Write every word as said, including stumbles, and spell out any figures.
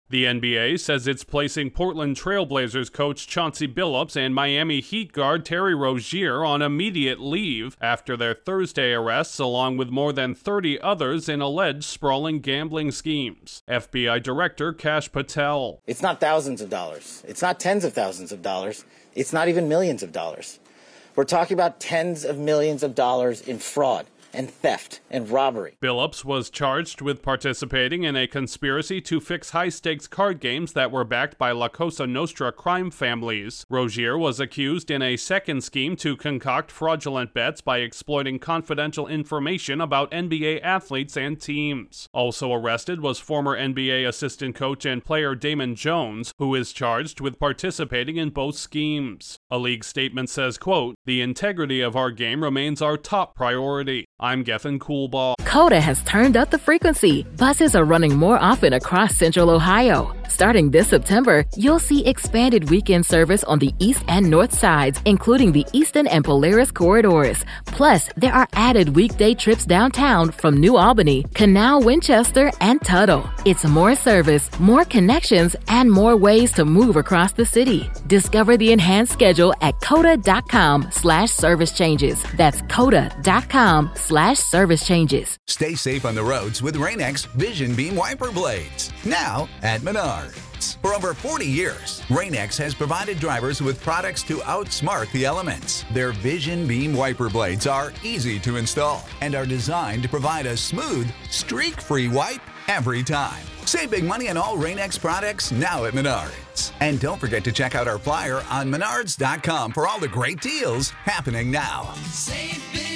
The N B A says it's placing Portland Trail Blazers coach Chauncey Billups and Miami Heat guard Terry Rozier on immediate leave after their Thursday arrests, along with more than thirty others in alleged sprawling gambling schemes. F B I Director Kash Patel. It's not thousands of dollars. It's not tens of thousands of dollars. It's not even millions of dollars. We're talking about tens of millions of dollars in fraud and theft and robbery. Billups was charged with participating in a conspiracy to fix high-stakes card games that were backed by La Cosa Nostra crime families. Rozier was accused in a second scheme to concoct fraudulent bets by exploiting confidential information about N B A athletes and teams. Also arrested was former N B A assistant coach and player Damon Jones, who is charged with participating in both schemes. A league statement says, quote, "The integrity of our game remains our top priority. I'm Gethin Coolbaugh." Coda has turned up the frequency. Buses are running more often across Central Ohio. Starting this September, you'll see expanded weekend service on the east and north sides, including the Eastern and Polaris corridors. Plus, there are added weekday trips downtown from New Albany, Canal, Winchester, and Tuttle. It's more service, more connections, and more ways to move across the city. Discover the enhanced schedule at coda.com slash service changes. That's coda.com slash service changes. Stay safe on the roads with Rain-X Vision Beam Wiper Blades. Now at Menards. For over forty years, Rain-X has provided drivers with products to outsmart the elements. Their Vision Beam Wiper Blades are easy to install and are designed to provide a smooth, streak-free wipe every time. Save big money on all Rain-X products now at Menards. And don't forget to check out our flyer on menards dot com for all the great deals happening now. Save big.